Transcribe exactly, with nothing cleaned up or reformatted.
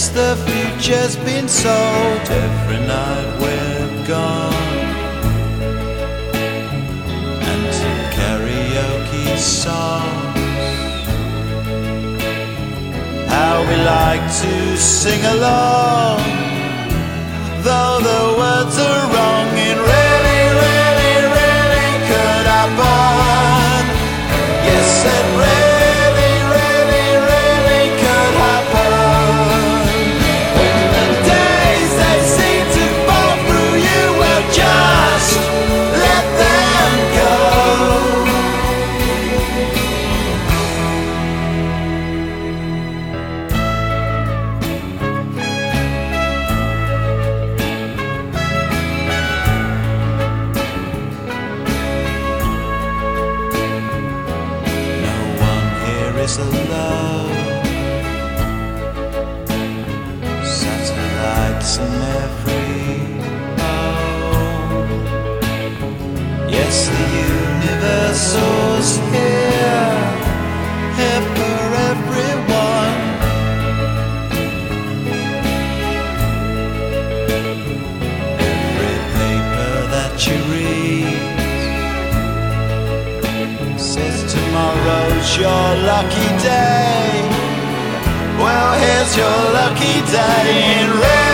Yes, the future's been sold. Every night we're gone, and to karaoke songs, how we like to sing along, though the words are wrong. In really, really, really could happen. Yes, it really, really, really could happen. When the days that seem to fall through you will just let them go. Alone, satellites in every home. Yes, the universe was here, here for everyone. Every paper that you read says tomorrow's your lucky day. Well, here's your lucky day in red.